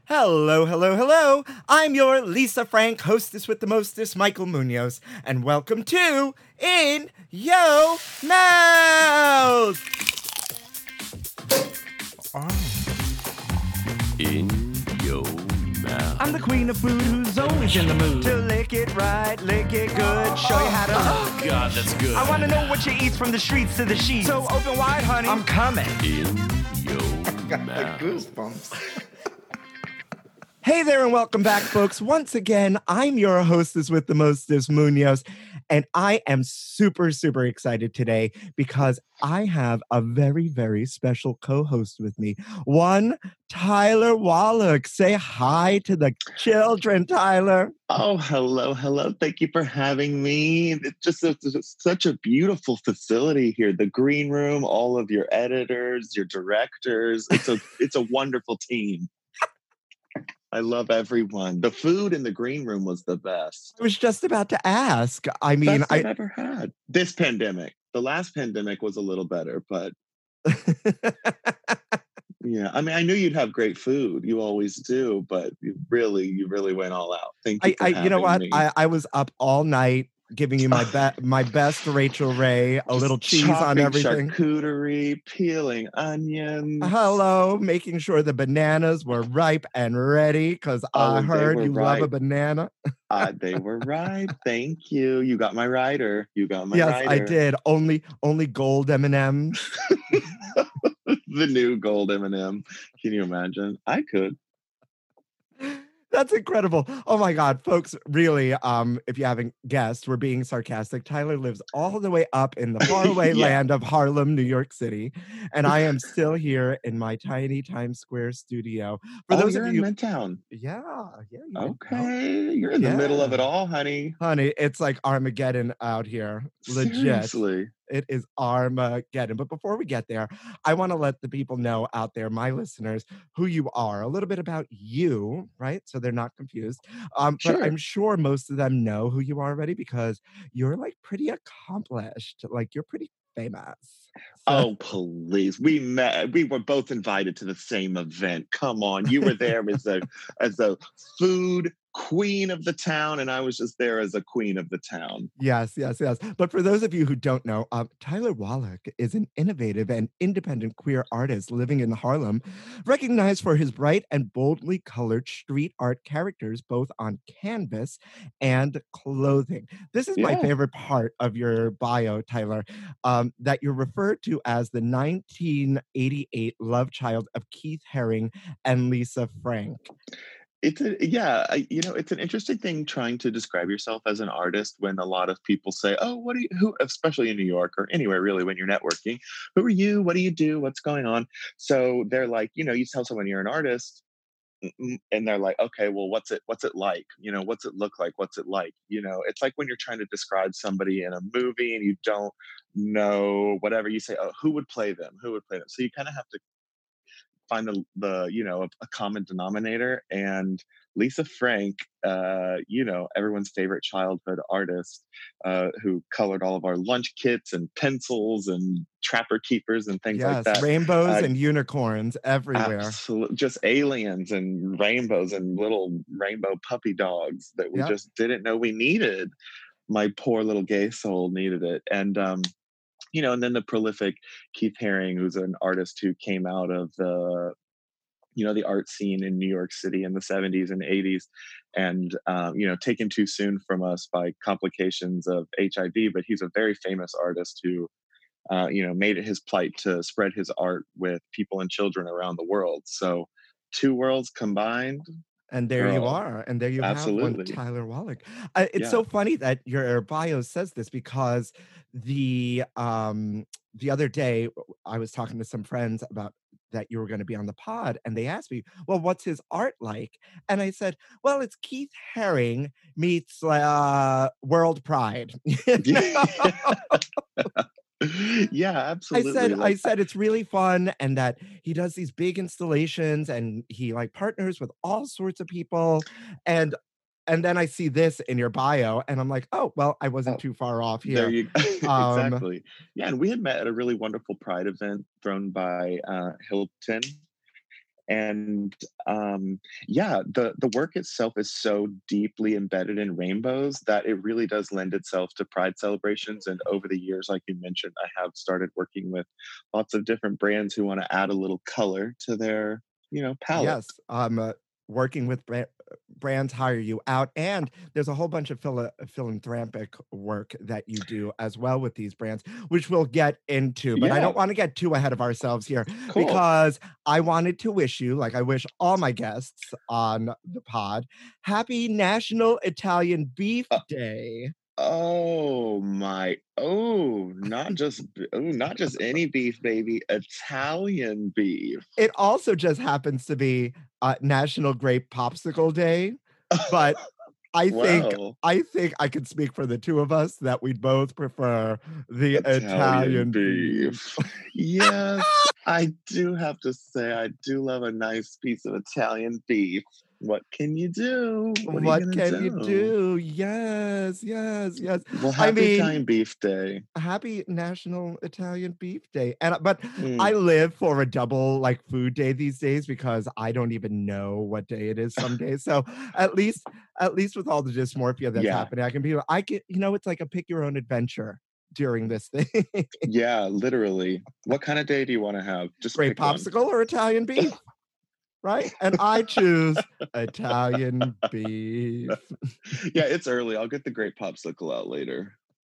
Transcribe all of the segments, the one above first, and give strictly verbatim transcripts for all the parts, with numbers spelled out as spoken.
Hello, hello, hello. I'm your Lisa Frank, hostess with the mostest, Michael Munoz, and welcome to In Yo Mouth. Oh. In Yo Mouth. I'm the queen of food who's always in the mood to lick it right, lick it good, show you how to. Oh, God, that's good. I want to know what you eat from the streets to the sheets. So open wide, honey. I'm coming. In Yo Got Mouth. the goosebumps. Hey there and welcome back, folks. Once again, I'm your hostess with the mostest, Munoz, and I am super, super excited today because I have a very, very special co-host with me. One, Tyler Wallach. Say hi to the children, Tyler. Oh, hello, hello. Thank you for having me. It's just a, it's such a beautiful facility here. The green room, all of your editors, your directors. It's a it's a wonderful team. I love everyone. The food in the green room was the best. I was just about to ask. I mean, Best I I've ever had. This pandemic. The last pandemic was a little better, but yeah. I mean, I knew you'd have great food. You always do, but you really, you really went all out. Thank you I, for I having you know what? me. I, I was up all night giving you my be- my best Rachel Ray, a Just little cheese on chopping everything. Charcuterie, peeling onions. Hello, making sure the bananas were ripe and ready because I Oh, they heard were you love a ripe. banana. Uh, they were ripe. Thank you. You got my rider. You got my Yes, rider. I did. Only only gold M and M's. The new gold M and M. Can you imagine? I could. That's incredible. Oh my God, folks, really, um, if you haven't guessed, we're being sarcastic. Tyler lives all the way up in the faraway Yeah. land of Harlem, New York City. And I am still here in my tiny Times Square studio. For Oh, those you're of in you, Midtown. yeah, yeah, you didn't know. Okay. You're in the middle of it Yeah. all, honey. Honey, it's like Armageddon out here. Legit. Seriously. It is Armageddon. But before we get there, I want to let the people know out there, my listeners, who you are, a little bit about you, right? So they're not confused. Um, but Sure. I'm sure most of them know who you are already because you're like pretty accomplished. Like you're pretty famous. So- Oh, please. We met. We were both invited to the same event. Come on. You were there as a as a food queen of the town, and I was just there as a queen of the town. Yes, yes, yes. But for those of you who don't know, um, Tyler Wallach is an innovative and independent queer artist living in Harlem, recognized for his bright and boldly colored street art characters, both on canvas and clothing. This is my Yeah. favorite part of your bio, Tyler, um, that you're referred to as the nineteen eighty-eight love child of Keith Haring and Lisa Frank. It's a yeah, I, you know, it's an interesting thing trying to describe yourself as an artist when a lot of people say, "Oh, what do you who?" Especially in New York or anywhere really when you're networking, "Who are you? What do you do? What's going on?" So they're like, you know, you tell someone you're an artist, mm, and they're like, "Okay, well, what's it? What's it like? You know, what's it look like? What's it like?" You know, it's like when you're trying to describe somebody in a movie and you don't know whatever you say. Oh, who would play them? Who would play them? So you kind of have to find the, the you know a, a common denominator, and Lisa Frank, uh you know everyone's favorite childhood artist, uh who colored all of our lunch kits and pencils and trapper keepers and things Yes, like that. rainbows uh, and unicorns everywhere. Absolutely, just aliens and rainbows and little rainbow puppy dogs that we Yep. just didn't know we needed. My poor little gay soul needed it. And um you know, and then the prolific Keith Haring, who's an artist who came out of the, you know, the art scene in New York City in the seventies and eighties, and um, you know, taken too soon from us by complications of H I V. But he's a very famous artist who, uh, you know, made it his plight to spread his art with people and children around the world. So, two worlds combined. And there you Girl, are. And there you have one, absolutely. Tyler Wallach. Uh, it's Yeah. so funny that your bio says this because the um the other day I was talking to some friends about that you were going to be on the pod and they asked me, "Well, what's his art like?" And I said, "Well, it's Keith Haring meets uh World Pride." You know? Yeah, I absolutely. said, I Like, said it's really fun, and that he does these big installations, and he like partners with all sorts of people, and and then I see this in your bio, and I'm like, oh well, I wasn't oh, too far off there here. you Um, exactly. Yeah, and we had met at a really wonderful Pride event thrown by uh, Hilton, And um, yeah, the the work itself is so deeply embedded in rainbows that it really does lend itself to pride celebrations. And over the years, like you mentioned, I have started working with lots of different brands who want to add a little color to their, you know, palette. Yes, um, uh, working with bra brands hire you out, and there's a whole bunch of phila philanthropic work that you do as well with these brands, which we'll get into, but I Yeah, don't wanna get too ahead of ourselves here cool. because I wanted to wish you, like I wish all my guests on the pod, happy National Italian Beef Uh, Day. oh my, oh, not just oh, not just any beef, baby, Italian beef. It also just happens to be, uh, National Grape Popsicle Day, but I think Well, I think I can speak for the two of us that we'd both prefer the Italian Italian beef. beef. Yes, I do have to say, I do love a nice piece of Italian beef. What can you do? What are you What gonna can you do? do? Yes, yes, yes. Well, I happy mean, Italian Beef Day. happy National Italian Beef Day, and uh, but I Mm. live for a double, like, food day these days because I don't even know what day it is some days, so at least at least with all the dysmorphia that's Yeah, happening, I can be I can you know, it's like a pick your own adventure during this thing. yeah, literally. What kind of day do you wanna have? Just Grape pick one. popsicle or Italian beef, right? And I choose Italian beef. Yeah, it's early. I'll get the great popsicle out later.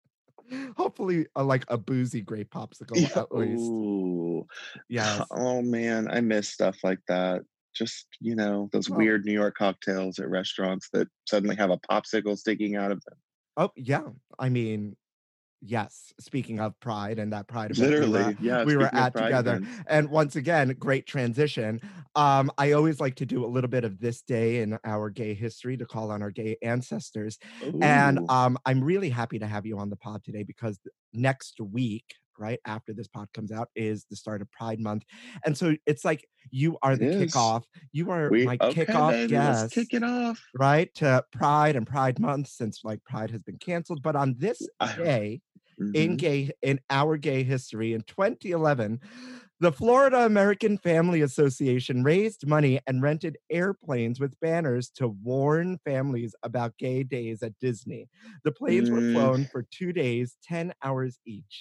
Hopefully, uh, like a boozy grape popsicle Yeah. at least. Ooh. Yes. Oh man, I miss stuff like that. Just, you know, those Well, weird New York cocktails at restaurants that suddenly have a popsicle sticking out of them. oh, yeah. I mean, yes, speaking of Pride and that Pride event we were at Literally. Yeah, we were speaking of at pride together, events. and once again, great transition. Um, I always like to do a little bit of this day in our gay history to call on our gay ancestors, and, Ooh, um, I'm really happy to have you on the pod today because th next week, right after this pod comes out, is the start of Pride Month, and so it's like you are it the is. kickoff you are We my okay, kickoff baby, let's kick guest, it off. right, to Pride and Pride Month since, like, Pride has been canceled, but on this I, day in mhm. gay in our gay history in twenty eleven, the Florida American Family Association raised money and rented airplanes with banners to warn families about gay days at Disney. The planes were Mm, flown for two days, ten hours each.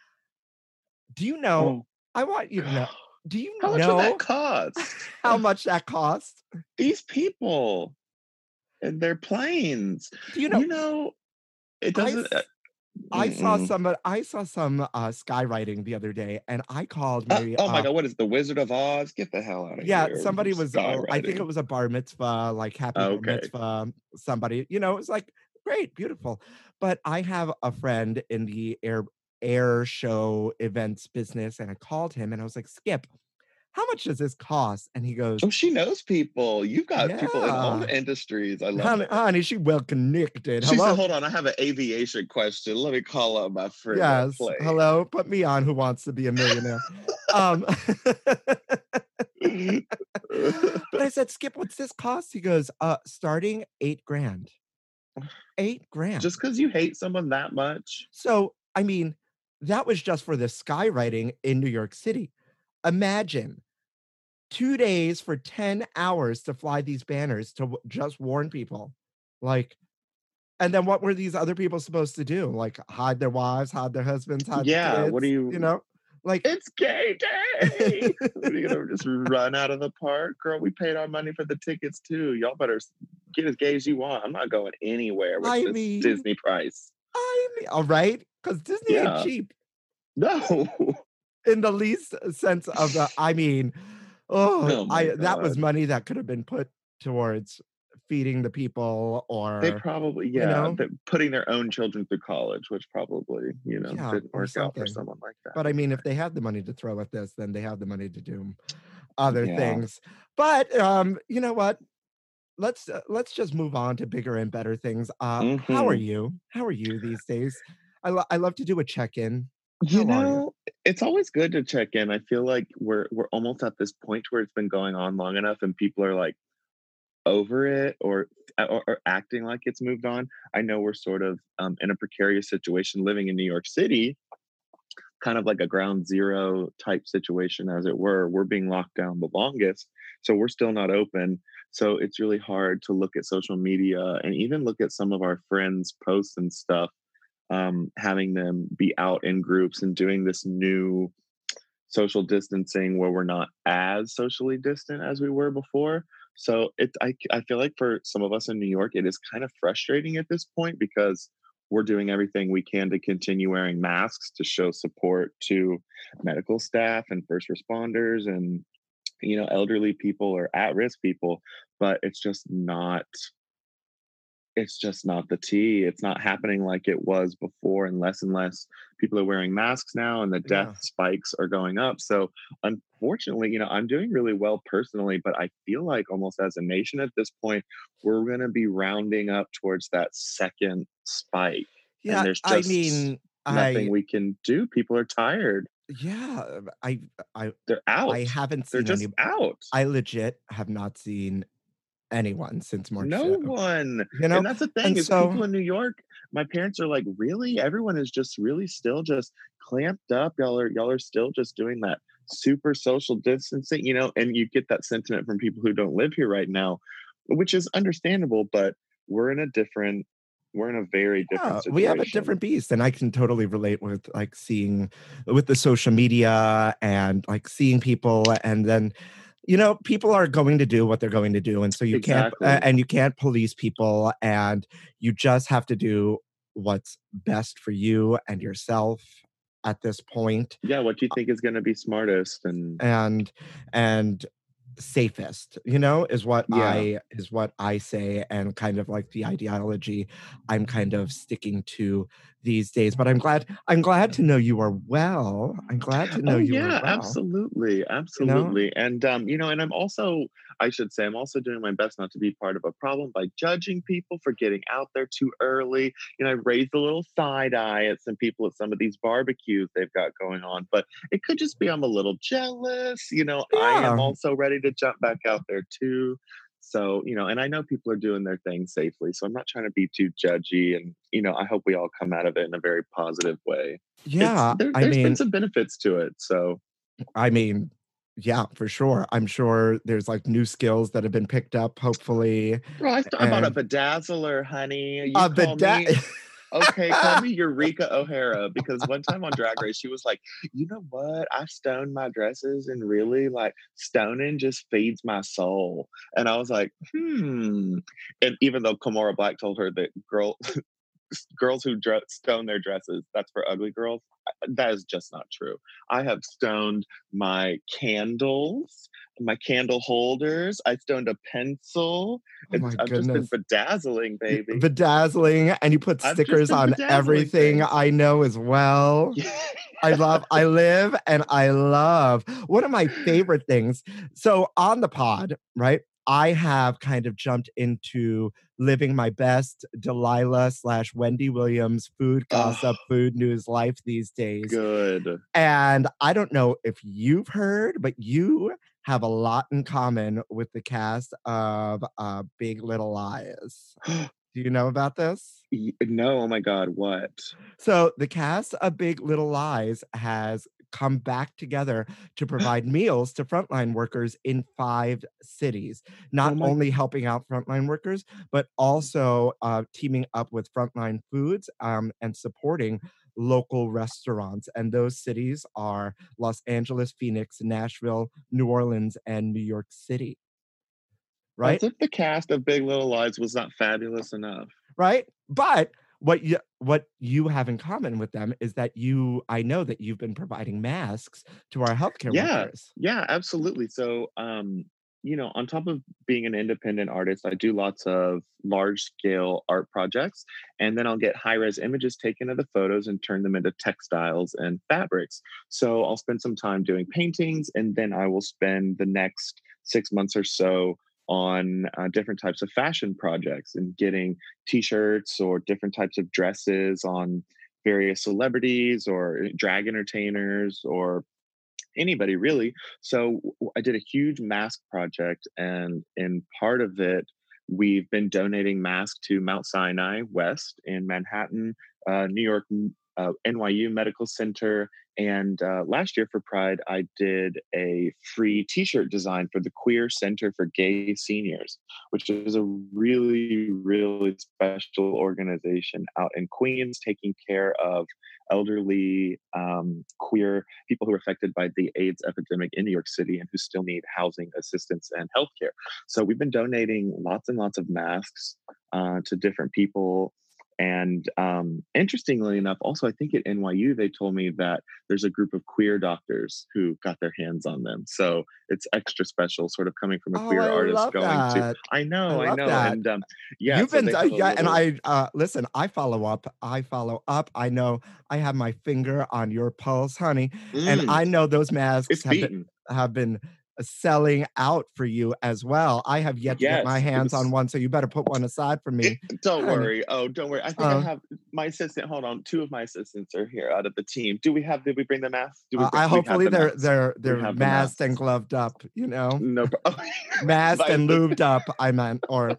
Do you know oh, I want you to know, God. do you How much would that know cost? how much that cost? These people and their planes. Do you know You know, it I doesn't. Uh, s I saw mm-mm. some, uh, I saw some, uh, skywriting the other day, and I called Uh, my, oh my uh God, what is the Wizard of Oz? Get the hell out of yeah, here! somebody was, uh, I think it Skywriting. was a bar mitzvah, like happy bar Okay. mitzvah, somebody, you know, it was like, great, beautiful. But I have a friend in the air air show events business, and I called him and I was like, "Skip, how much does this cost?" And he goes, Oh, she knows people. You've got people in all "Yeah, the industries. I love honey, it. honey, she well connected. She said, Hello, "Hold on, I have an aviation question. Let me call up my friend on a yes, hello, put me on. Who wants to be a millionaire?" Um, plane." but I said, "Skip, what's this cost?" He goes, "Uh, starting eight grand, eight Just grand." because you hate someone that much? So, I mean, that was just for the skywriting in New York City. Imagine two days for ten hours to fly these banners to w just warn people. Like, and then what were these other people supposed to do? Like, hide their wives, hide their husbands, hide the Yeah. What do kids, you you? know? Like It's gay day. What are you gonna just run out of the park, girl? We paid our money for the tickets too. Y'all better s- get as gay as you want. I'm not going anywhere with I this mean Disney price. I mean all right, because Disney ain't Yeah. cheap No. in the least sense of the I mean, oh, Oh my I that was God. money that could have been put towards feeding the people They or, probably, you yeah, know? they're putting their own children through college, which probably, you know, Yeah, didn't or work out for something. someone like that But I mean, either. if they have the money to throw at this, then they have the money to do other Yeah. things. But, um, you know what? Let's, uh, let's just move on to bigger and better things. Uh, how are Hmm. you? How are you these days? I lo I love to do a check-in. You How are you? know, it's always good to check in. I feel like we're we're almost at this point where it's been going on long enough and people are like over it or or, or acting like it's moved on. I know we're sort of um, in a precarious situation living in New York City kind of like a ground zero type situation, as it were. We're being locked down the longest, so we're still not open. So it's really hard to look at social media and even look at some of our friends' posts and stuff, um, having them be out in groups and doing this new social distancing where we're not as socially distant as we were before. So it, I, I feel like for some of us in New York, it is kind of frustrating at this point because we're doing everything we can to continue wearing masks to show support to medical staff and first responders and, you know, elderly people or at-risk people, but it's just not it's just not the tea. It's not happening like it was before, and less and less people are wearing masks now, and the death Yeah. spikes are going up. So, unfortunately, you know, I'm doing really well personally, but I feel like almost as a nation at this point, we're going to be rounding up towards that second spike, and Yeah, there's I just mean, nothing I we can do. People are tired. yeah, I I They're I out. haven't They're seen any just out. I legit have not seen anyone since March No fifth, one. you know? And that's the thing And is people so in New York, my parents are like, "Really? Everyone is just really still just clamped up. Y'all are y'all are still just doing that super social distancing, you know?" And you get that sentiment from people who don't live here right now, which is understandable, but we're in a different we're in a very different yeah, we have a situation. different beast, and I can totally relate with, like, seeing with the social media and, like, seeing people, and then, you know, people are going to do what they're going to do, and so you can't a Exactly. and you can't police people, and you just have to do what's best for you and yourself at this point. Yeah, what do you think is gonna be smartest? And and and safest, you know, is what yeah. I is what I say, and kind of like the ideology I'm kind of sticking to these days. But I'm glad I'm glad to know you are well. I'm glad to know Oh you are yeah, well, absolutely, you know? absolutely. And um, you know, and I'm also, I should say, I'm also doing my best not to be part of a problem by judging people for getting out there too early. You know, I raised a little side eye at some people at some of these barbecues they've got going on, but it could just be I'm a little jealous. You know, I am Yeah. also ready to jump back out there too. So, you know, and I know people are doing their thing safely. So I'm not trying to be too judgy. And, you know, I hope we all come out of it in a very positive way. It's Yeah. there, I there's been mean some benefits to it. So I mean, yeah, for sure. I'm sure there's, like, new skills that have been picked up, hopefully, girl, I, st- I bought a and bedazzler, honey. You a call bidet. me okay, call me Eureka O'Hara because one time on Drag Race, she was like, you know what? I stoned my dresses and really like stoning just feeds my soul. And I was like, hmm. And even though Kamora Black told her that girl girls who dre- stone their dresses, that's for ugly girls. That is just not true. I have stoned my candles, my candle holders. I stoned a pencil. Oh It's, my I've just been goodness. bedazzling, Y baby. bedazzling, and you put I've just stickers been on bedazzling everything, things. I know as well. I love I live and I love one of my favorite things, so on the pod, right, I have kind of jumped into living my best Delilah slash Wendy Williams food Oh, gossip, food news life these days, good. and I don't know if you've heard, but you have a lot in common with the cast of, uh, Big Little Lies. Do you know about this? Y- no, oh my God, what? So the cast of Big Little Lies has come back together to provide meals to frontline workers in five cities, Oh not my, only helping out frontline workers, but also uh, teaming up with Frontline Foods um, and supporting local restaurants. And those cities are Los Angeles, Phoenix, Nashville, New Orleans, and New York City. as Right? if the cast of Big Little Lies was not fabulous enough. Right? But what you what you have in common with them is that you I know that you've been providing masks to our healthcare Yeah, workers. yeah, absolutely. So, um, you know, on top of being an independent artist, I do lots of large scale art projects, and then I'll get high res images taken of the photos and turn them into textiles and fabrics. So I'll spend some time doing paintings, and then I will spend the next six months or so on uh, different types of fashion projects and getting t-shirts or different types of dresses on various celebrities or drag entertainers or anybody really. So I did a huge mask project, and in part of it, we've been donating masks to Mount Sinai West in Manhattan, uh, New York uh, N Y U Medical Center. And uh, last year for Pride, I did a free T-shirt design for the Queer Center for Gay Seniors, which is a really, really special organization out in Queens, taking care of elderly um, queer people who are affected by the AIDS epidemic in New York City and who still need housing assistance and healthcare. So we've been donating lots and lots of masks uh, to different people. And um, interestingly enough, also, I think at N Y U, they told me that there's a group of queer doctors who got their hands on them. So it's extra special, sort of coming from a Oh, queer I artist love going to, that. I I know, I love know. that. And um, yeah, You've so been, they uh, have a yeah, and little, I, uh, listen, I follow up. I follow up. I know I have my finger on your pulse, honey. And mm, I know those masks it's have been, beaten. have been selling out for you as well. I have yet to get my Yes, it hands on was. one, so you better put one aside for It, me, don't honey. worry. Oh, don't worry. I think I Uh, have my assistant. Hold on, two of my assistants are here out of the team. Do we have? Did we bring the masks? Do we uh, bring? I We have hopefully the they're masks. they're We they're have the masked and masks. gloved up, you know, No. pro- masked My and assistant. lubed up. I meant, or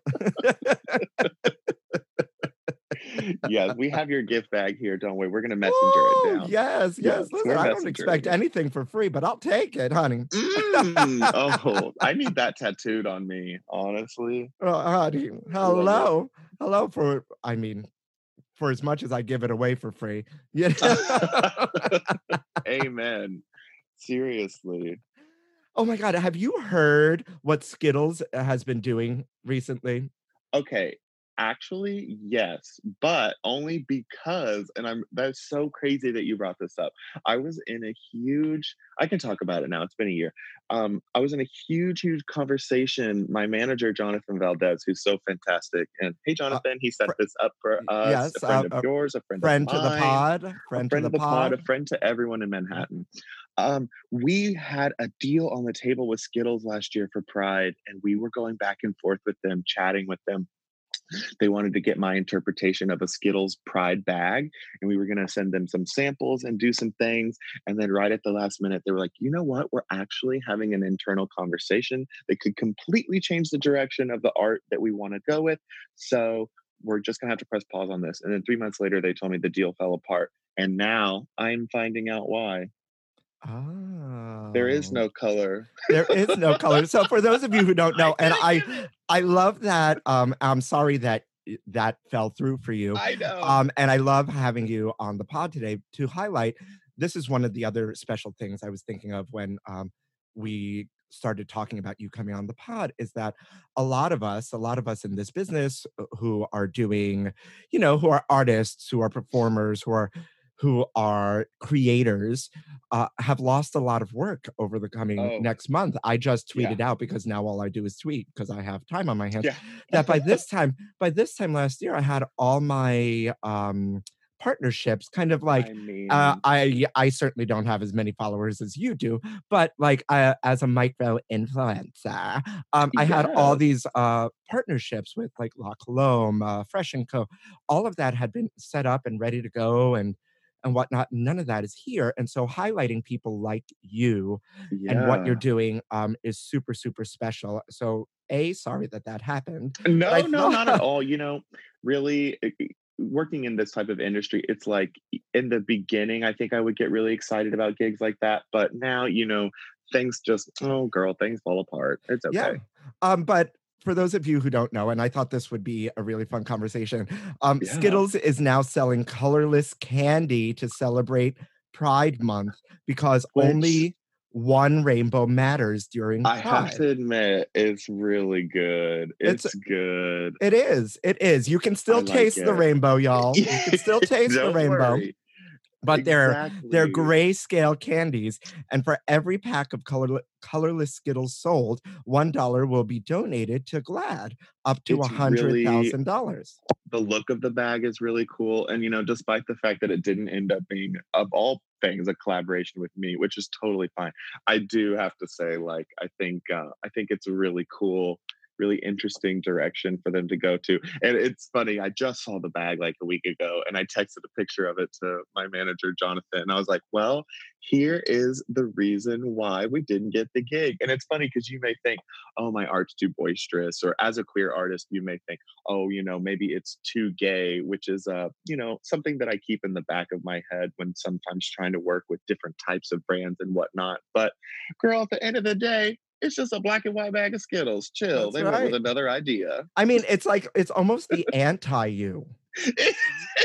Yes, we have your gift bag here. Don't worry. We're gonna messenger it Woo! down. Yes, Yes, yes. Listen, we're I don't messengering expect it. anything for free, but I'll take it, honey. Mm, oh, I need that tattooed on me. Honestly, Oh, honey, I love it. hello, hello. For I mean, for as much as I give it away for free, you know. Amen. Seriously. Oh my God, have you heard what Skittles has been doing recently? Okay, actually, yes, but only because, and I'm that's so crazy that you brought this up. I was in a huge, I can talk about it now. It's been a year. Um, I was in a huge, huge conversation. My manager, Jonathan Valdez, who's so fantastic, and hey, Uh, Jonathan, he set fr- this up for y- us. A yes, uh, friend of a yours, a friend of friend to the mine, pod, a friend to friend the of the pod, a pod. friend to everyone in Manhattan. Um, we had a deal on the table with Skittles last year for Pride, and we were going back and forth with them, chatting with them. They wanted to get my interpretation of a Skittles Pride bag, and we were going to send them some samples and do some things. And then, right at the last minute, they were like, you know what? We're actually having an internal conversation that could completely change the direction of the art that we want to go with. So, we're just going to have to press pause on this. And then, three months later, they told me the deal fell apart. And now I'm finding out why. There is Oh. no color. There is no color. So for those of you who don't I know, and didn't I give it. I love that, um, I'm sorry that i- that fell through for you. I know. Um, and I love having you on the pod today to highlight. This is one of the other special things I was thinking of when um, we started talking about you coming on the pod is that a lot of us, a lot of us in this business uh, who are doing, you know, who are artists, who are performers, who are who are creators, uh, have lost a lot of work over the coming Oh, next month. I just yeah. tweeted out because now all I do is tweet because I have time on my hands. Yeah. That by this time, by this time last year, I had all my um, partnerships kind of like. I Uh, mean, I I certainly don't have as many followers as you do, but like uh, as a micro influencer, um, I had all yes. these uh, partnerships with like La Colombe, uh, Fresh and Co. All of that had been set up and ready to go, and and whatnot. None of that is here. And so highlighting people like you and what you're Yeah. doing um, is super, super special. So, A, sorry that that happened. But I No, no, not at thought, all. You know, really i- i- working in this type of industry, it's like in the beginning, I think I would get really excited about gigs like that. But now, you know, things just, oh, girl, things fall apart. It's yeah. okay. Um, but for those of you who don't know, and I thought this would be a really fun conversation, um, Yeah. Skittles is now selling colorless candy to celebrate Pride Month because Which only one rainbow matters during I have Pride. to admit, it's really good. It's It's good. It is. It is. You can I still like taste the it. rainbow, y'all. You can still taste the Don't rainbow, worry. but they're they're Exactly. grayscale candies. And for every pack of color, colorless Skittles sold, one dollar will be donated to GLAAD, up to a It's hundred really thousand dollars. the look of the bag is really cool. And, you know, despite the fact that it didn't end up being, of all things, a collaboration with me, which is totally fine, I do have to say, like, I think, uh, I think it's really cool. really interesting direction for them to go to. And it's funny, I just saw the bag like a week ago and I texted a picture of it to my manager, Jonathan. And I was like, well, here is the reason why we didn't get the gig. And it's funny because you may think, oh, my art's too boisterous. Or as a queer artist, you may think, oh, you know, maybe it's too gay, which is, uh, you know, something that I keep in the back of my head when sometimes trying to work with different types of brands and whatnot. But girl, at the end of the day, it's just a black and white bag of Skittles. Chill. That's They went with right. another idea. I mean, it's like, it's almost the anti-you. it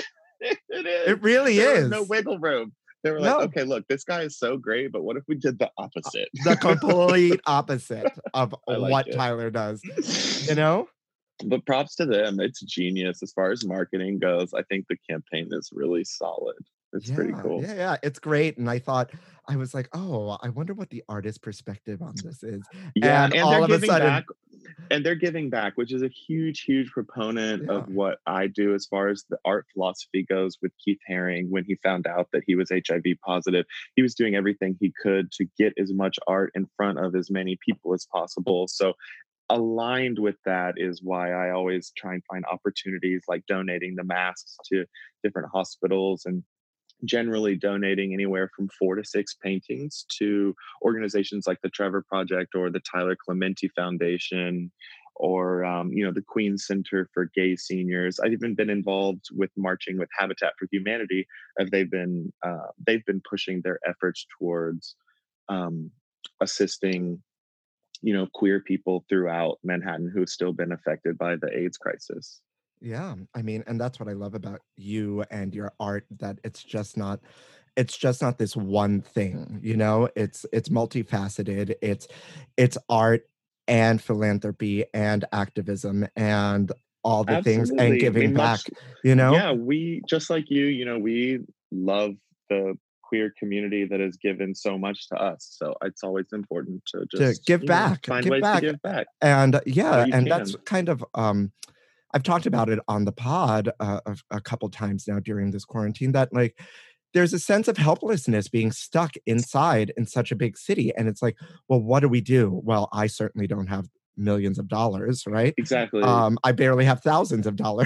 is. It really There is. was no wiggle room. They were No. like, okay, look, this guy is so great, but what if we did the opposite? The complete opposite of I like what it. Tyler does, you know? But props to them. It's genius as far as marketing goes. I think the campaign is really solid. It's yeah, pretty cool. Yeah, yeah, it's great. And I thought, I was like, oh, I wonder what the artist perspective on this is. Yeah, and, and, all they're of a giving sudden, back. And they're giving back, which is a huge, huge proponent Yeah. of what I do as far as the art philosophy goes with Keith Haring. When he found out that he was H I V positive, he was doing everything he could to get as much art in front of as many people as possible. So aligned with that is why I always try and find opportunities like donating the masks to different hospitals and generally donating anywhere from four to six paintings to organizations like the Trevor Project or the Tyler Clementi Foundation or, um, you know, the Queen Center for Gay Seniors. I've even been involved with marching with Habitat for Humanity as they've been, uh, they've been pushing their efforts towards um, assisting, you know, queer people throughout Manhattan who have still been affected by the AIDS crisis. Yeah, I mean, and that's what I love about you and your art, that it's just not it's just not this one thing, you know? It's it's multifaceted. It's it's art and philanthropy and activism and all the things and Absolutely. I giving mean, back, much, you know? yeah, we, just like you, you know, we love the queer community that has given so much to us. So it's always important to To just give you know, back, find give ways back. to give back. And where yeah, you and can. that's kind of um I've talked about it on the pod uh, a, a couple times now during this quarantine, that like there's a sense of helplessness being stuck inside in such a big city. And it's like, well, what do we do? Well, I certainly don't have millions of dollars, right? Exactly. Um, I barely have thousands of dollars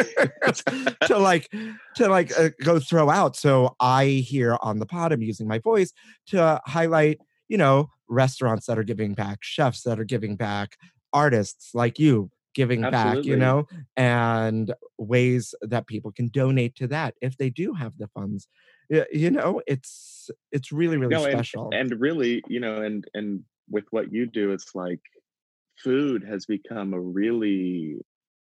to like to like uh, go throw out. So I here on the pod, I'm using my voice to highlight, you know, restaurants that are giving back, chefs that are giving back, artists like you giving back, you Absolutely. know, and ways that people can donate to that if they do have the funds. Y- You know, it's it's really, really No, and special. and really, you know, and and with what you do, it's like food has become a really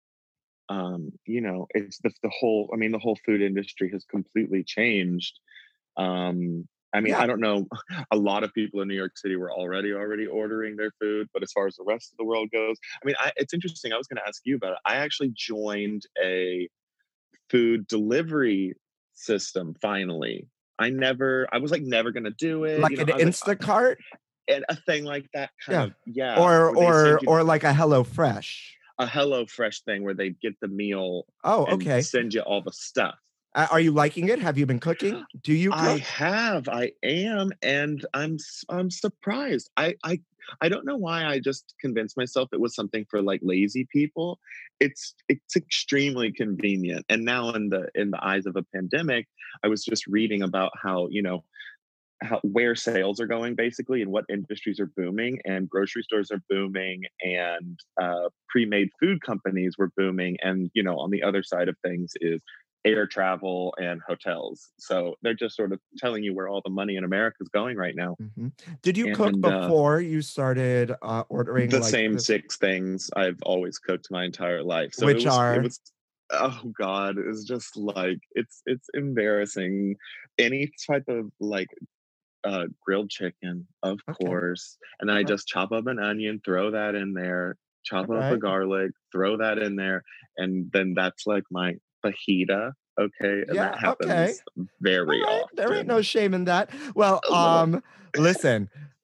um, you know, it's the the whole I mean, the whole food industry has completely changed. Um, I mean, Yeah. I don't know. A lot of people in New York City were already already ordering their food, but as far as the rest of the world goes, I mean, I, it's interesting. I was going to ask you about it. I actually joined a food delivery system finally. I never, I was like never going to do it. Like You know, an I was like, uh, Instacart? and a thing like that kind Yeah. of, yeah, Or where they or send you or like a Hello Fresh. a Hello Fresh thing where they get the meal Oh, and okay. send you all the stuff. Uh, are you liking it? Have you been cooking? Do you I cook? have, I am, and I'm s- I'm surprised. I I I don't know why I just convinced myself it was something for like lazy people. It's it's extremely convenient. And now in the in the eyes of a pandemic, I was just reading about how, you know, how where sales are going basically and what industries are booming, and grocery stores are booming and uh, pre-made food companies were booming, and you know on the other side of things is air travel and hotels. So they're just sort of telling you where all the money in America is going right now. Mhm. Did you cook And uh, before you started uh, ordering the like same the, six things I've always cooked my entire life. So it which was it are was oh god, it's just like it's it's embarrassing. Any type of like uh, grilled chicken, of okay, course. And then I all just chop up an onion, throw that in there, chop up a right, garlic, throw that in there. And then that's like my fajita. Okay. And that yeah, okay, happens all very right. There ain't no often. shame in that. Well, A little. um, listen.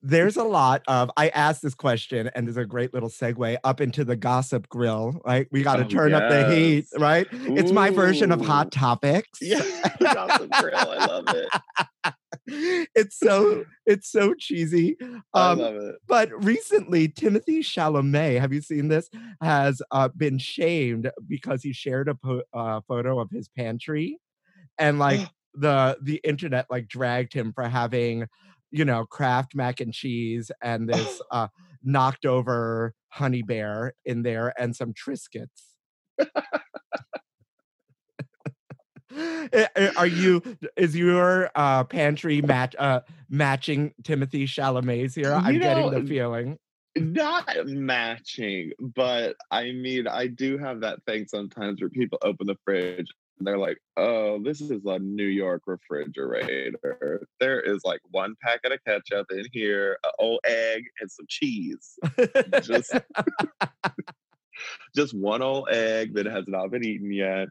there's a lot of, I asked this question, and there's a great little segue up into the gossip grill, right? We got to Oh, turn up the heat, yes. right? It's my version of Hot Ooh. Topics. Yeah, the Gossip Grill. I love it. It's so it's so cheesy. I Um, love it. but recently, Timothy Chalamet, have you seen this? Has uh, been shamed because he shared a po- uh, photo of his pantry, and like the the internet like dragged him for having, you know, Kraft mac and cheese and this uh, knocked over honey bear in there and some Triscuits. Eh, eh, Are you? Is your uh, pantry match uh, matching Timothy Chalamet's here? I'm You getting know, the feeling. not matching, but I mean, I do have that thing sometimes where people open the fridge and they're like, oh, this is a New York refrigerator. There is like one packet of ketchup in here, an old egg, and some cheese. Just, just one old egg that has not been eaten yet.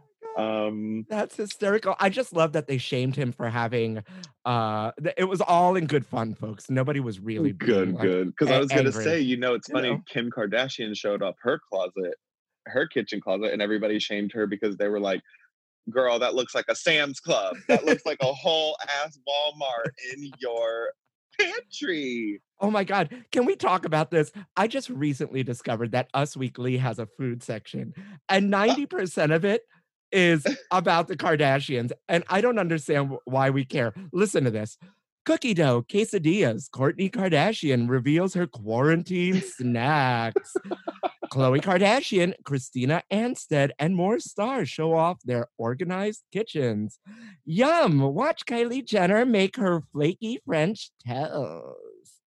Um, That's hysterical. I just love that they shamed him for having. Uh, th- it was all in good fun, folks. Nobody was really being good, like good. Because I a- was gonna angry. say, you know, it's You funny. know? Kim Kardashian showed up her closet, her kitchen closet, and everybody shamed her because they were like, girl, that looks like a Sam's Club. That looks like a whole ass Walmart in your pantry. Oh my God. Can we talk about this? I just recently discovered that Us Weekly has a food section, and ninety percent of it is about the Kardashians. And I don't understand wh- why we care. Listen to this. Cookie dough, quesadillas. Kourtney Kardashian reveals her quarantine snacks. Khloe Kardashian, Christina Anstead, and more stars show off their organized kitchens. Yum! Watch Kylie Jenner make her flaky French toast.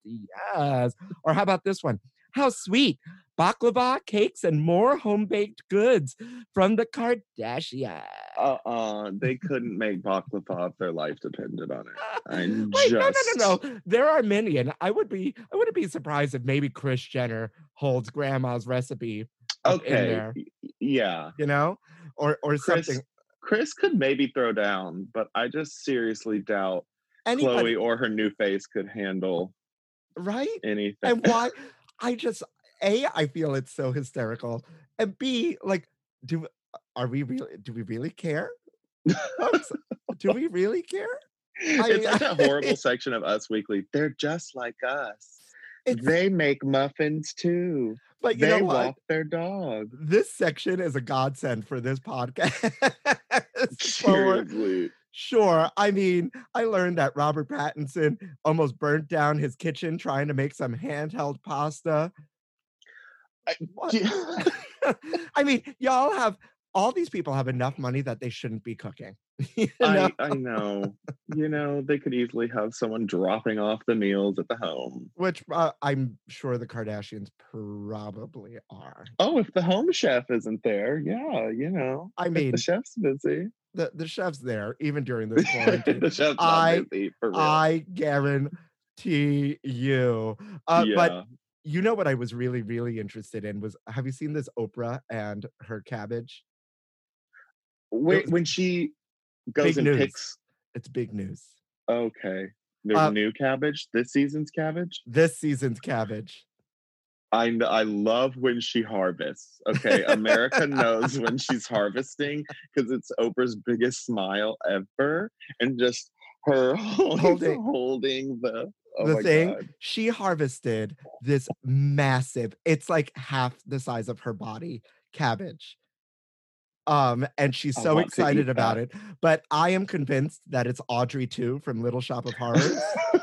Yes. Or how about this one? How sweet! Baklava, cakes, and more home-baked goods from the Kardashians. Uh-uh. They couldn't make baklava if their life depended on it. I'm Wait, no, just no, no, no. There are many, and I would be, I wouldn't be surprised if maybe Kris Jenner holds Grandma's recipe up in okay. there, y- Yeah. you know, or or Chris something. Chris could maybe throw down, but I just seriously doubt Anybody, Chloe or her new face could handle right? anything. And why? I just a, I feel it's so hysterical, and B, like, do are we really? Do we really care? Folks, do we really care? I It's mean, like that horrible section of Us Weekly. They're just like us. it's. They make muffins too. But you They know what? walk their dog. This section is a godsend for this podcast. For Seriously. sure. I mean, I learned that Robert Pattinson almost burnt down his kitchen trying to make some handheld pasta. I, What? I mean, y'all have all these people have enough money that they shouldn't be cooking. You know? I, I know. You know, they could easily have someone dropping off the meals at the home. Which uh, I'm sure the Kardashians probably are. Oh, if the home chef isn't there, yeah, you know. I if mean, the chef's busy. the, the chef's there even during this quarantine. the chef's I not busy, for real. I guarantee you. Uh, yeah. But you know what I was really, really interested in was, have you seen this Oprah and her cabbage? when, was when she goes big and news. picks, It's big news. okay, there's Uh, new cabbage, this season's cabbage. This season's cabbage. I kn- I love when she harvests. Okay, America knows when she's harvesting because it's Oprah's biggest smile ever, and just her holding, holding the oh the my thing, God. she harvested this massive, it's like half the size of her body, cabbage. Um, and she's I so want to excited eat about that. it. But I am convinced that it's Audrey too from Little Shop of Horrors.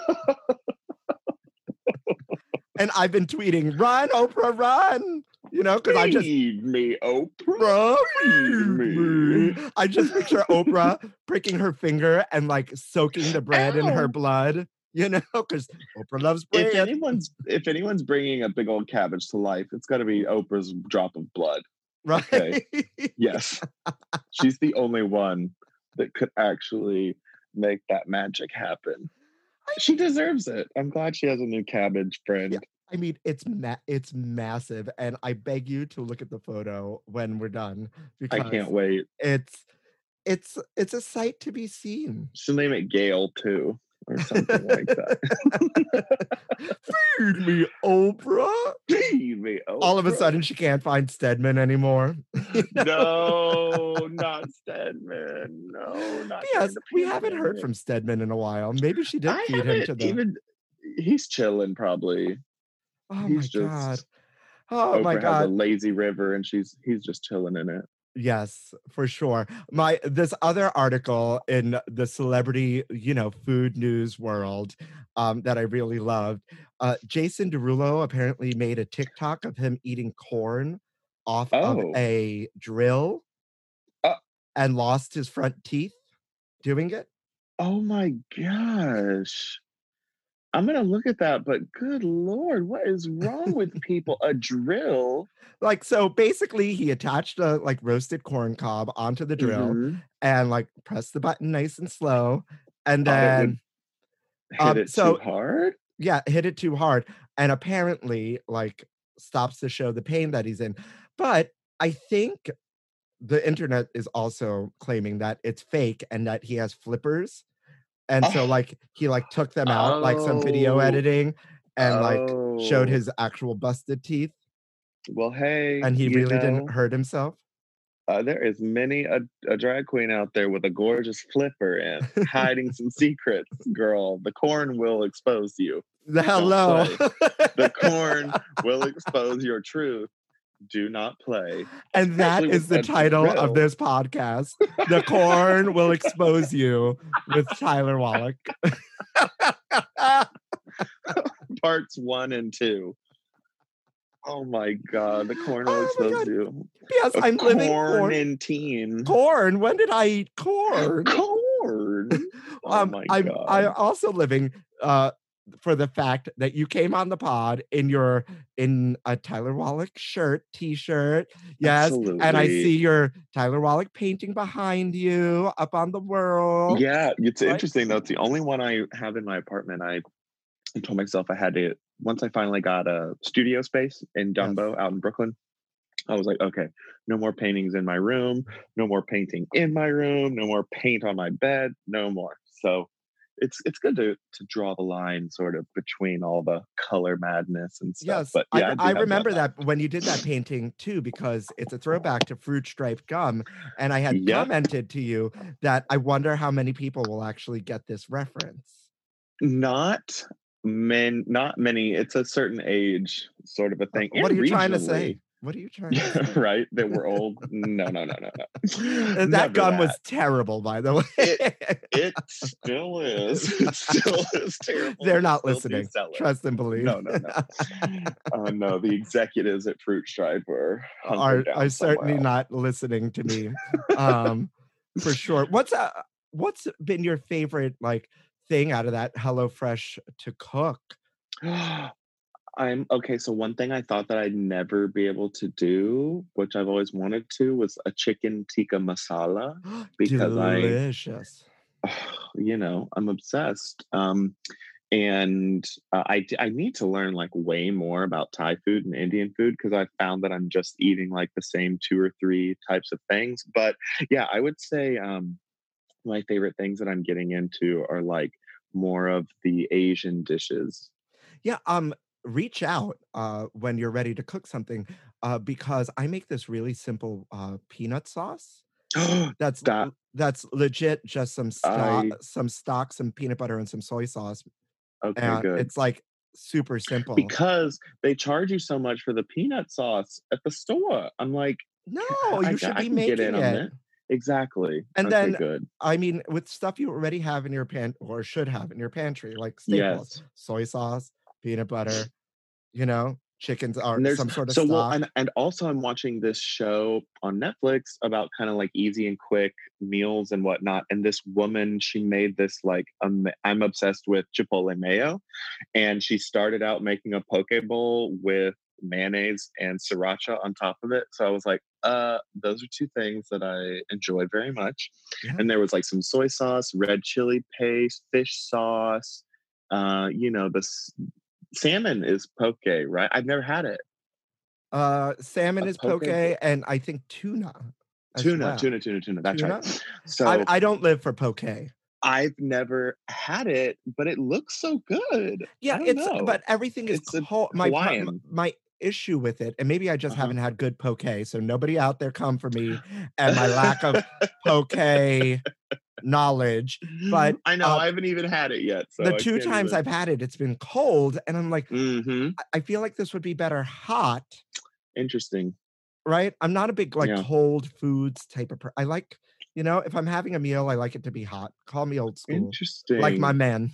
And I've been tweeting, run, Oprah, run. You know, because I just Feed me, Oprah. Oprah, Feed me. me. I just picture Oprah pricking her finger and like soaking the bread in her Ow. blood, you know, because Oprah loves bread. If anyone's if anyone's bringing a big old cabbage to life, it's got to be Oprah's drop of blood. Right? Okay. Yes, she's the only one that could actually make that magic happen. She deserves it. I'm glad she has a new cabbage friend. Yeah, I mean, it's ma- it's massive, and I beg you to look at the photo when we're done because I can't wait. it's it's it's a sight to be seen. She'll name it Gail too. or something like that. Feed me, Oprah. Feed me, Oprah. All of a sudden, she can't find Stedman anymore. No, not Stedman. No, not Yes, during the we haven't heard pandemic. from Stedman in a while. Maybe she did I feed him haven't to the. even. He's chilling, probably. Oh He's my god. just. Oh my Oprah has a god. lazy river, and she's he's just chilling in it. Yes, for sure. My this other article in the celebrity, you know, food news world, um, that I really loved. Uh, Jason Derulo apparently made a TikTok of him eating corn off of Oh, a drill uh, and lost his front teeth doing it. oh my gosh! I'm gonna look at that, but good lord, what is wrong with people? A drill? Like, so basically he attached a like roasted corn cob onto the drill Mm-hmm. and like pressed the button nice and slow. And Thought it would then hit um it so too hard. yeah, hit it too hard and apparently like stops to show the pain that he's in. But I think the internet is also claiming that it's fake and that he has flippers. And so Oh, like he like took them out, like some video oh, editing and like showed oh. his actual busted teeth Well, hey, and he you really didn't know, hurt himself. uh, there is many a, a drag queen out there with a gorgeous flipper and hiding some secrets, girl. The corn will expose you. The Don't hello. play. The corn will expose your truth. Do not play. And that Especially is with the a title of drill. this podcast. The corn will expose you with Tyler Wallach. Parts one and two. Oh my god, the corn will Oh my expose God. you. Yes, A I'm living corn corn. in teen. Corn. When did I eat corn? Corn. Oh um, my I'm god. I'm also living uh for the fact that you came on the pod in your in a Tyler Wallach shirt, t-shirt. Yes. And I Absolutely. see your Tyler Wallach painting behind you up on the world. Yeah, it's Right? interesting though. It's the only one I have in my apartment. I told myself I had to, once I finally got a studio space in Dumbo Yes. out in Brooklyn, I was like, okay, no more paintings in my room, no more painting in my room, no more paint on my bed, no more. So it's it's good to to draw the line sort of between all the color madness and stuff. Yes, But I yeah, r- I do I have remember that. that when you did that painting too, because it's a throwback to fruit striped gum. And I had Yep. commented to you that I wonder how many people will actually get this reference. Not men, not many. It's a certain age sort of a Uh, thing. What are And you trying to regionally, say? What are you trying to say? right? That we're old. No, no, no, no, no. that Never gum that. was terrible, by the way. It it still is. It still is terrible. They're They not still do listening. sell it. Trust and believe. No, no, no. Oh no, the executives at Fruit Stripe are are hunkered down are somewhere certainly else. not listening to me. Um, for sure. What's uh, what's been your favorite like thing out of that HelloFresh to cook? I'm okay. So one thing I thought that I'd never be able to do, which I've always wanted to, was a chicken tikka masala because I, Delicious. you know, I'm obsessed. Um, and uh, I d- I need to learn like way more about Thai food and Indian food because I found that I'm just eating like the same two or three types of things. But yeah, I would say um, my favorite things that I'm getting into are like more of the Asian dishes. Yeah, um, reach out uh when you're ready to cook something, uh, because I make this really simple uh peanut sauce. That's That l- that's legit just some stock, I some stock, some peanut butter, and some soy sauce. okay, And good. it's like super simple. Because they charge you so much for the peanut sauce at the store. I'm like, No, I, you I, should I be can get in making on it. that. Exactly. And Okay, then, good. I mean, with stuff you already have in your pan or should have in your pantry, like staples, Yes. soy sauce, peanut butter, you know, chickens are And there's some sort of so well, stock. and and also I'm watching this show on Netflix about kind of like easy and quick meals and whatnot. And this woman, she made this like um, I'm obsessed with Chipotle mayo, and she started out making a poke bowl with mayonnaise and sriracha on top of it. So I was like, uh, those are two things that I enjoy very much. Yeah. And there was like some soy sauce, red chili paste, fish sauce. Uh, you know, the s- salmon is poke, right? I've never had it. Uh, salmon A is poke poke, bowl. and I think tuna as Tuna, well. tuna, tuna, tuna. That's Tuna? right. I So I don't live for poke. I've never had it, but it looks so good. Yeah, I don't it's know. but everything is It's a cold. My pro m Hawaiian. my issue with it, and maybe I just Uh-huh. haven't had good poke, so nobody out there come for me and my lack of poke knowledge, but, I know, uh I haven't even had it yet, the so I two can't times even I've had it, it's been cold, and I'm like, Mhm. I I feel like this would be better hot, Interesting. right? I'm not a big, like, Yeah. cold foods type of per I like you know, if I'm having a meal, I like it to be hot. Call me old school. Like my Interesting. man.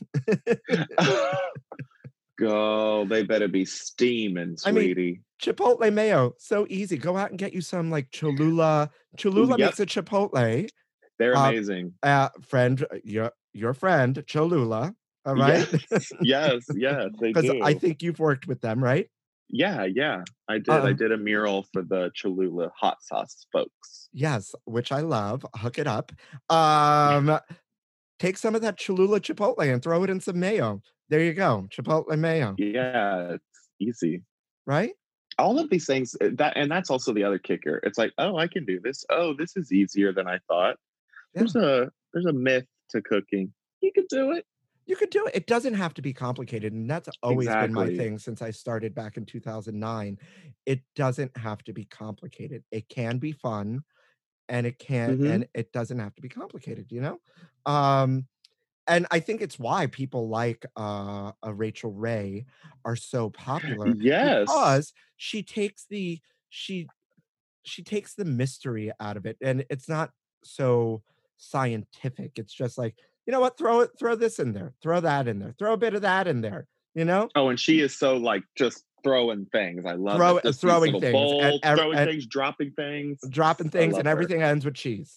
Go, they better be steaming, I mean, sweetie. Chipotle mayo, so easy. Go out and get you some, like, Cholula Ooh, Cholula yep. makes a Chipotle, They're uh, amazing. uh, friend your your friend, Cholula, all right? Yes, yes, yes, they 'Cause I do. think you've worked with them, right? Yeah, yeah, I did. I Um did a mural for the Cholula hot sauce folks. Yes, which I love. Hook it up. Um, take some of that Cholula Chipotle and throw it in some mayo. There you go, Chipotle mayo, Yeah, it's easy. right? All of these things uh, that and that's also the other kicker. It's like, "Oh, I can do this. Oh, this is easier than I thought." Yeah. There's a there's a myth to cooking. You could do it. You could do it. It doesn't have to be complicated, and that's always been my Exactly. thing since I started back in two thousand nine. It doesn't have to be complicated. It can be fun, and it can Mhm. and it doesn't have to be complicated, you know? Um, and I think it's why people like, uh, a Rachel Ray are so popular Yes. because she takes the she she takes the mystery out of it, and it's not so scientific. It's just like, "You know what? Throw it throw this in there, throw that in there, throw a bit of that in there," you know? Oh, and she is so, like, just throwing things. I love Throw it. uh, Just these throwing little things and bowls, ev throwing and things, dropping things. dropping I things, love and her. everything ends with cheese.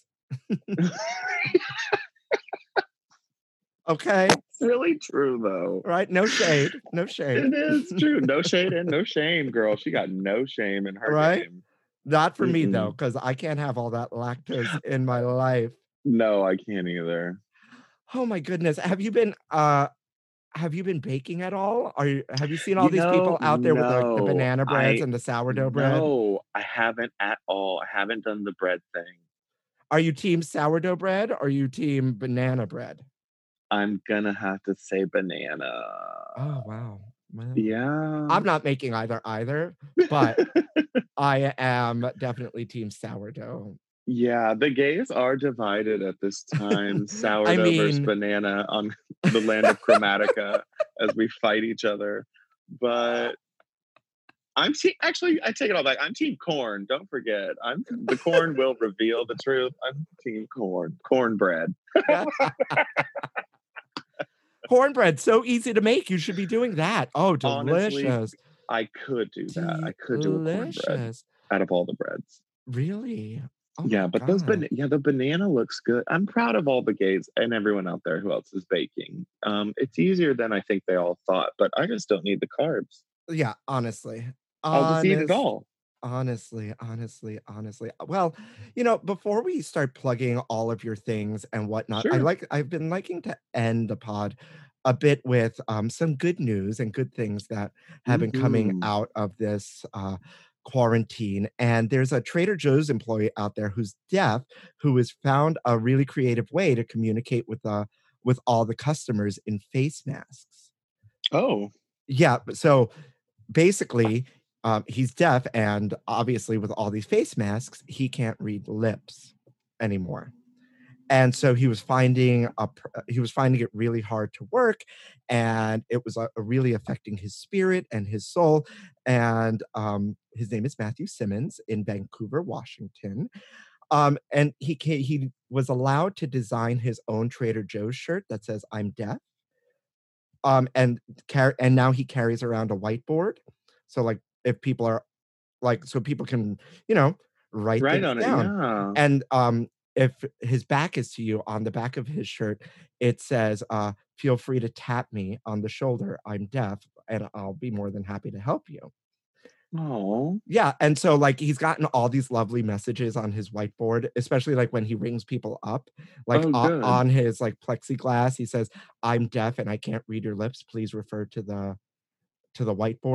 Okay? It's really true, though. Right? No shade, no shade. It is true. No shade and no shame, girl. She got no shame in her Right? game. Not for me, though, Mm-mm. 'cause I can't have all that lactose in my life. No, I can't either. Oh my goodness. Have you been, uh have you been baking at all? Are you have you seen all You these know, people out there with, like, the no. banana breads I and the sourdough bread? no, I haven't at all. I haven't done the bread thing. Are you team sourdough bread or are you team banana bread? I'm gonna have to say banana. Oh, wow. Well, Yeah. I'm not making either either, but I am definitely team sourdough. Yeah, the gays are divided at this time, I sourdough versus mean banana on the land of Chromatica as we fight each other, but I'm te actually, I take it all back. I'm team corn, don't forget. I'm the corn will reveal the truth. I'm team corn. Cornbread. Cornbread, so easy to make, you should be doing that. Oh, Honestly, delicious. I could do that. I could do a cornbread Delicious. out of all the breads. Really? Oh Yeah, my but those god. bana yeah, the banana looks good. I'm proud of all the gays and everyone out there who else is baking. Um, it's easier than I think they all thought, but I just don't need the carbs. Yeah, honestly. I'll just eat it Honest all. honestly, honestly, honestly. Uh, well, you know, before we start plugging all of your things and whatnot, I Sure. like I've been liking to end the pod a bit with, um, some good news and good things that have been coming Mhm. out of this, uh, quarantine, and there's a Trader Joe's employee out there who's deaf, who has found a really creative way to communicate with, uh with all the customers in face masks. Oh. Yeah, b so, basically, um, he's deaf, and obviously, with all these face masks, he can't read lips anymore. And so he was finding a pr uh, he was finding it really hard to work, and it was, uh, really affecting his spirit and his soul, and, um, his name is Matthew Simmons in Vancouver, Washington. Um, and he ca he was allowed to design his own Trader Joe's shirt that says, "I'm deaf." Um, and car and now he carries around a whiteboard. So, like, if people are like, so people can, you know, write Right things on it, down. yeah. And, um, if his back is to you, on the back of his shirt, it says, uh, "Feel free to tap me on the shoulder. I'm deaf, and I'll be more than happy to help you." Aw. Yeah, and so, like, he's gotten all these lovely messages on his whiteboard, especially, like, when he rings people up, like, Oh, o good. on his, like, plexiglass, he says, "I'm deaf and I can't read your lips. Please refer to the to the whiteboard."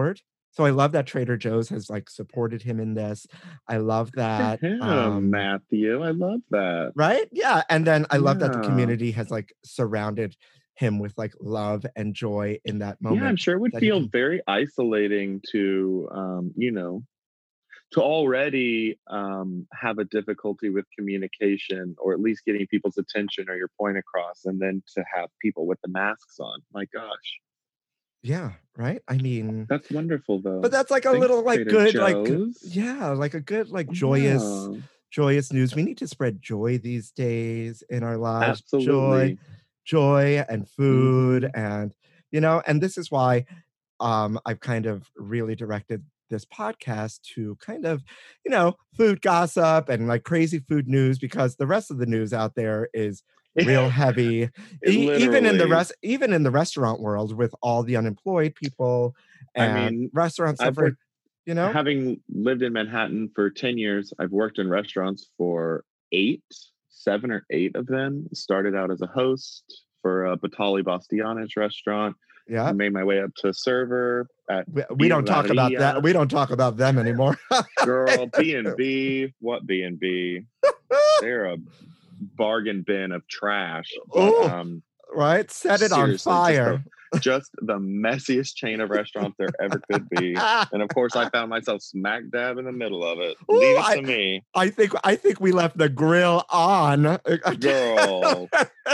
So I love that Trader Joe's has like supported him in this. I love For that. him, Um, Matthew. I love that. right? Yeah. And then I love that the Yeah. community has like surrounded him with like love and joy in that Yeah, I'm moment. sure it would that he feel can- very isolating to, um, you know, to already um, have a difficulty with communication or at least getting people's attention or your point across, and then to have people with the masks on. My gosh, yeah, right? I mean, that's wonderful though. but that's like a Thanks, little like Trader good, like Joe's. yeah, like a good, like joyous, Yeah, joyous news. We need to spread joy these days in our lives. Joy, absolutely. joy and food. Mhm. And, you know, and this is why um, I've kind of really directed this podcast to kind of, you know, food gossip and like crazy food news, because the rest of the news out there is real heavy. It E- even in the literally. rest, even in the restaurant world, with all the unemployed people I and mean, restaurants I've suffering, worked, you know? having lived in Manhattan for ten years, I've worked in restaurants for eight, seven or eight of them. Started out as a host for a Batali Bastianich restaurant. Yeah. Made my way up to server at We, we don't talk about that. Birreria. We don't talk about them anymore. Girl, B and B, what B and B? They're a bargain bin of trash. But, Oh, um, right? Set it on seriously, just fire. the, just the messiest chain of restaurants there ever could be. And of course, I found myself smack dab in the middle of it. Ooh, Leave it I- to me, I think I think we left the grill on. girl.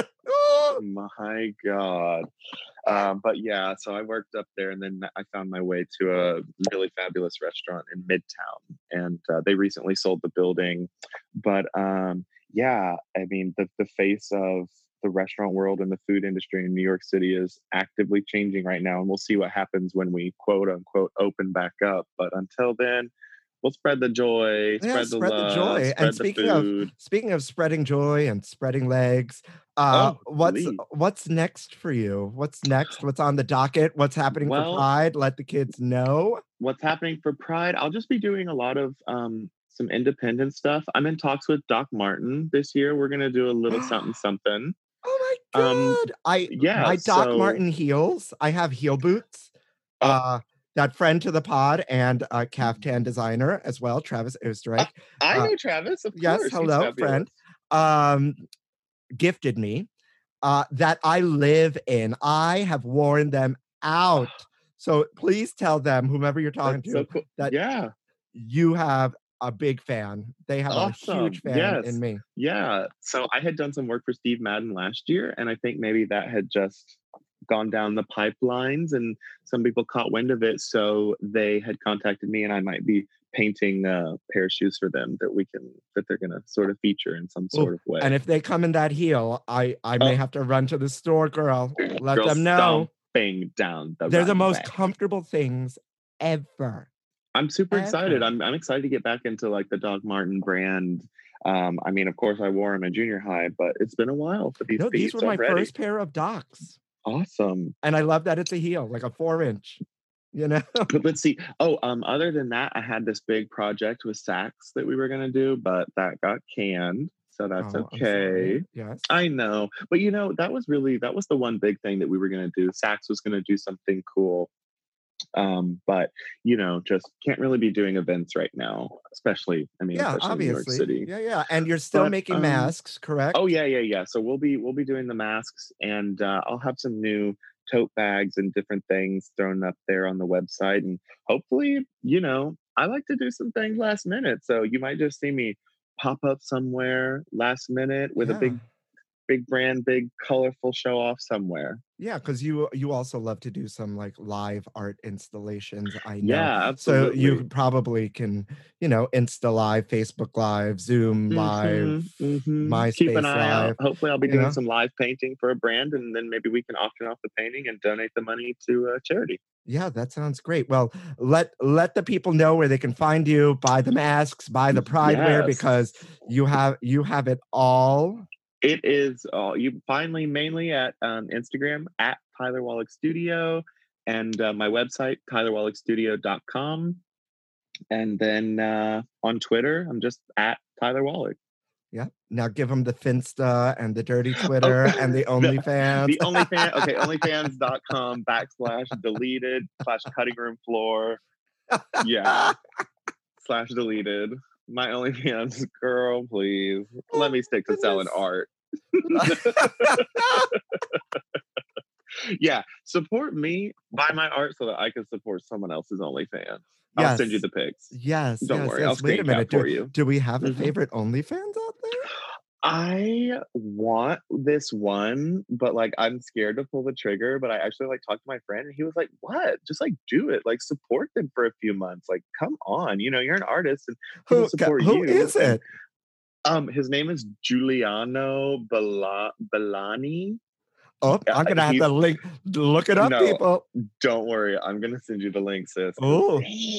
Oh, My God. Um, but yeah, so I worked up there, and then I found my way to a really fabulous restaurant in Midtown, and uh, they recently sold the building. But um, yeah, I mean, the the face of the restaurant world and the food industry in New York City is actively changing right now, and we'll see what happens when we quote unquote open back up. But until then, we'll spread the joy, yeah, spread the spread the love, joy. spread And the speaking of food. speaking of spreading joy and spreading legs, uh, Oh, what's please. what's next for you? What's next? What's on the docket? What's happening for Well, Pride? Let the kids know. what's happening for Pride? I'll just be doing a lot of um, some independent stuff. I'm in talks with Doc Martin this year. We're gonna do a little something something. Oh my Um, god! I yeah, my Doc so Martin heels. I have heel boots. Oh. Uh, that friend to the pod and a Mm-hmm. caftan designer as well, Travis Oosterreich. I Uh, know Travis, of yes, course. He's hello, friend. fabulous. Um, gifted me uh, that I live in. I have worn them out. So please tell them, whomever you're talking That's to, so cool. that Yeah, you have a big fan. They have a awesome. huge fan Yes. in me. Yeah. So I had done some work for Steve Madden last year, and I think maybe that had just gone down the pipelines and some people caught wind of it. So they had contacted me, and I might be painting a pair of shoes for them that we can, that they're going to sort of feature in some sort Ooh, of way. and if they come in that heel, I I may Oh. have to run to the store, girl. Let Girl them know. stomping down the They're the most runway. comfortable things ever. I'm super excited. Ever. I'm I'm excited to get back into like the Doc Martin brand. Um, I mean, of course, I wore them in junior high, but it's been a while for these No, feet. these were so my I'm ready. first pair of Docs. Awesome. And I love that it's a heel, like a four inch. You know? But let's see. Oh, um, other than that, I had this big project with Saks that we were gonna do, but that got canned. So that's Oh, I'm sorry. okay. Yes. I know. But you know, that was really that was the one big thing that we were gonna do. Saks was gonna do something cool. Um, but you know, just can't really be doing events right now, especially I mean, Yeah, especially in New York obviously. City. Yeah, yeah. And you're still But, making um, masks, correct? Oh yeah, yeah, yeah. So we'll be we'll be doing the masks, and uh, I'll have some new tote bags and different things thrown up there on the website, and hopefully, you know, I like to do some things last minute, so you might just see me pop up somewhere last minute with yeah. a big, big brand, big colorful show off somewhere. Yeah, because you you also love to do some like live art installations. I know. Yeah, So absolutely. you probably can, you know, Insta Live, Facebook Live, Zoom Live, Mhm, mhm. MySpace Keep an eye Live. out. Hopefully, I'll be you doing know? some live painting for a brand, and then maybe we can auction off the painting and donate the money to uh, charity. Yeah, that sounds great. Well, let let the people know where they can find you, buy the masks, buy the Pride wear, Yes. because you have you have it all. It is all you finally mainly at um, Instagram at Tyler Wallach Studio, and uh, my website tyler wallach studio dot com, and then uh, on Twitter I'm just at Tyler Wallach. Yeah. Now give them the Finsta and the dirty Twitter and the Oh, the, OnlyFans. the OnlyFans, okay, onlyfans dot com backslash deleted slash cutting room floor. Yeah. Slash deleted. My OnlyFans, girl, please. Let me stick to selling art. Yeah, support me, buy my art so that I can support someone else's OnlyFans. I'll Yes. send you the pics. Yes. Don't yes, worry, yes. I'll Wait a screen minute. cap for Do, you. do we have a Mhm. favorite OnlyFans out there? I want this one, but like I'm scared to pull the trigger. But I actually like talked to my friend and he was like, "What? Just like do it. Like support them for a few months. Like come on, you know, you're an artist and people Who, support who you." is And it? um, his name is Giuliano Bala- Bellani. Oh, Yeah, I'm gonna have he's to link. Look it up, no, people. don't worry. I'm gonna send you the link, sis. 'cause Oh,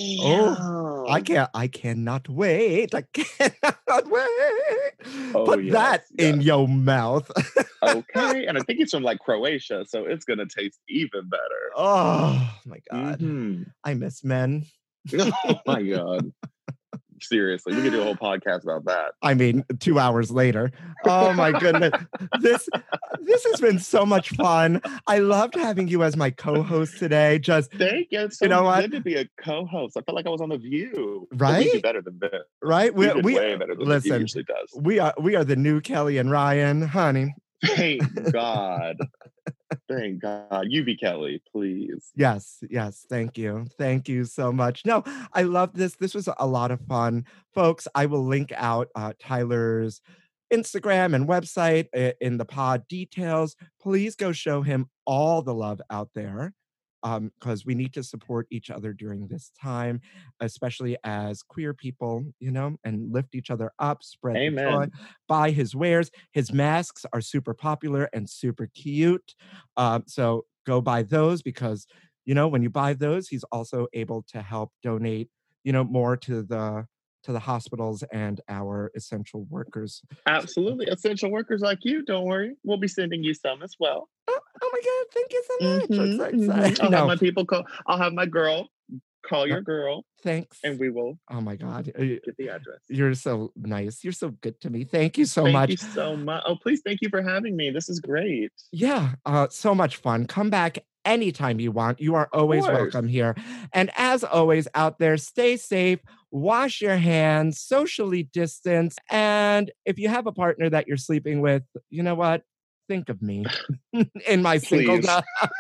oh, I damn. can't. I cannot wait. I cannot wait. Oh, Put yes, that in yes. your mouth. Okay, and I think he's from like Croatia, so it's gonna taste even better. Oh my god, Mhm. I miss men. Oh my god. Seriously, we could do a whole podcast about that. I mean, two hours later. Oh my goodness. This this has been so much fun. I loved having you as my co-host today. Just Thank you. It's so you know what? good to be a co-host. I felt like I was on The View. But Right? we do better than this. Right? We, We did we way better than The View listen. usually does. We are we are the new Kelly and Ryan, honey. Thank God. Thank God. You be Kelly, please. Yes, yes. Thank you. Thank you so much. No, I love this. This was a lot of fun. Folks, I will link out uh, Tyler's Instagram and website i- in the pod details. Please go show him all the love out there um, because we need to support each other during this time, especially as queer people, you know, and lift each other up, spread the joy, Amen. buy his wares. His masks are super popular and super cute. Um, so go buy those because, you know, when you buy those, he's also able to help donate, you know, more to the to the hospitals and our essential workers. Absolutely. Essential workers like you, don't worry. We'll be sending you some as well. Oh, oh my God, thank you so much. I'm Mhm, so mhm. excited. I'll have No, my people call. I'll have my girl call no, your girl, thanks. and we will Oh my God. uh, get the address. You're so nice. You're so good to me. Thank you so Thank much. you so much. Oh, please, thank you for having me. This is great. Yeah, uh, so much fun. Come back anytime you want. You are Of always course. welcome here. And as always, out there, stay safe, wash your hands, socially distance. And if you have a partner that you're sleeping with, you know what? Think of me in my Please. singleness.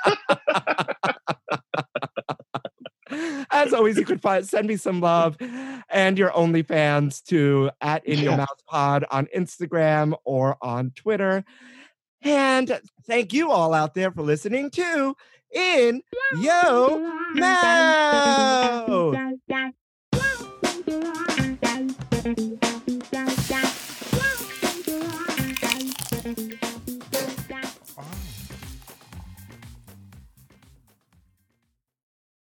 As always, you could find, send me some love and your OnlyFans to at In Your Yeah. Mouth Pod on Instagram or on Twitter. And thank you all out there for listening to In Yo Mouth.